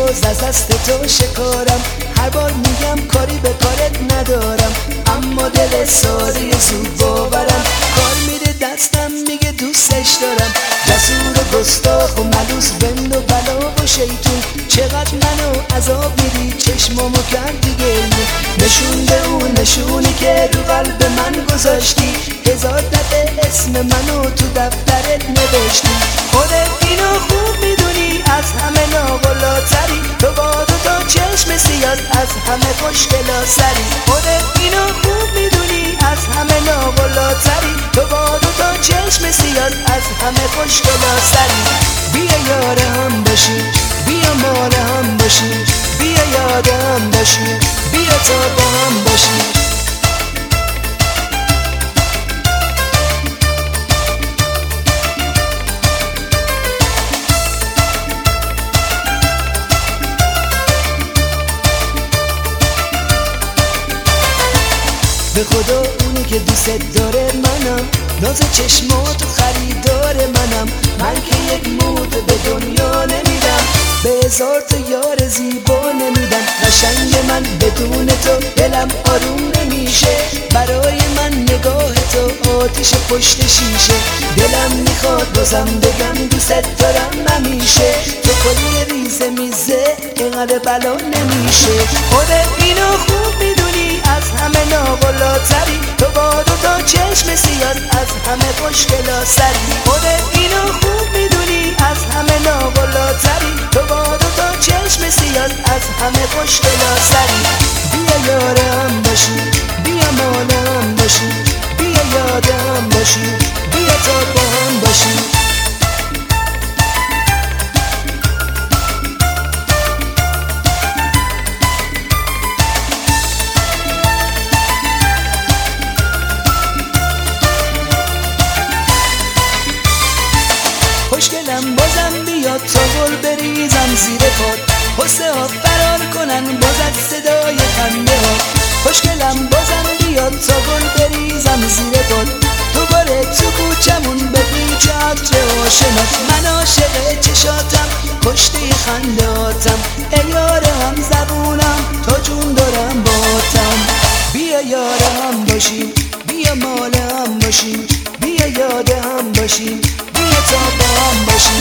باز از دست تو شکارم، هر بار میگم کاری به کارت ندارم، اما دل ساده زود باورم، کار میره دستم میگه دوستش دارم، جسور و گستاخ و ملوس بند و بلا و شیطون، چقدر منو عذاب میدی چشمامو کردی گریه، نشون به اون نشونی که رو قلب من گذاشتی، هزار دفعه اسم منو تو دفترت نوشتی، خودت اینو خوب میدونی از همه ناقلاتری، تو با دوتا چشم سیاد از همه خوشگلا سری، خودت اینو خوب میدونی از همه ناقلاتری، تو با دوتا چشم سیاد از همه خوشگلا سری، بیا یار هم باشی، بیا مال هم باشی، بیا یاد هم باشی، بیا تا با هم باشی. به خدا اونی که دوست داره منم، ناز چشمات و خریدار منم، من که یک موت به دنیا نمیدم، به هزار تا یار زیبا نمیدم، قشنگ من بدون تو دلم آروم نمیشه، برای من نگاه تو آتیش پشت شیشه، دلم میخواد بازم بگم دوست دارم نمیشه، تو کلی ریزه میزه اینقدر بلا نمیشه، خودت اینو خوب میدونی از همه ناقلاتری، تو با دوتا چشم سیاد از همه خوشگلا سری، خودت اینو خوب میدونی از همه ناقلاتری، تو با دوتا چشم سیاد از همه خوشگلا سری، بیا یار هم باشی، بیا مال هم باشی، بیا یاد هم باشی، بیا تا با هم باشی. خوشگلم بازم بیاد تا گل بریزم زیر پات، حسه ها فرار کنن باز از صدای خنده ها، خوشگلم بازم بیاد تا گل بریزم زیر پات، دوباره تو کوچمون به پیچ عطر آشنات، من عاشق چشاتم کشته خنداتم، ای یار هم زبونم تا جون دارم باتم، بیا یار هم باشیم، بیا مال هم باشیم، بیا یاد هم باشیم، بیا تا با هم باشیم.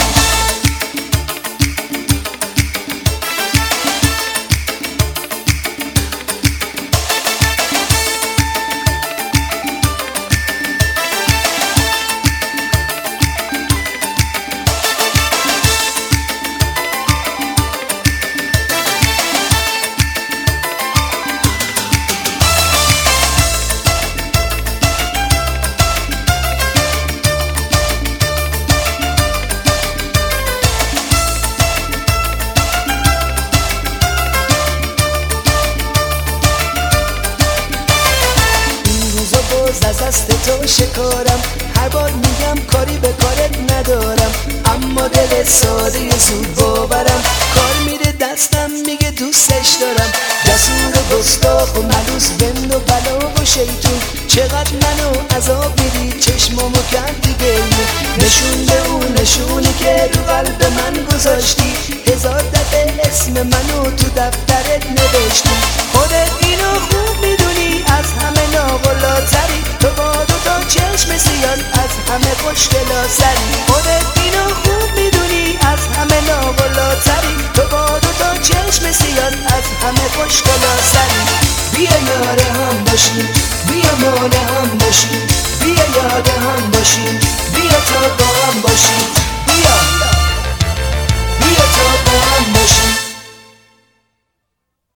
از دست تو شکارم، هر بار میگم کاری به کارت ندارم، اما دل ساده زود باورم، کار میره دستم میگه دوستش دارم، جسور و گستاخ و ملوس بند و بلا و شیطون، چقدر منو عذاب میدی چشمامو کردی گریه، نشون به اون نشونی که رو قلب من گذاشتی، هزار دفعه اسم منو تو دفترت نوشتی، خودت اینو خوب میدونی از همه ناقلاتری، تو با دوتا چشم سیاد از همه خوشگلا سری، خودت اینو خوب میدونی از همه ناقلاتری، تو با دوتا چشم سیاد از همه خوشگلا سری، بیا یار هم باشیم، بیا مال هم باشیم، بیا یاد هم باشیم، بیا تا با هم باشیم.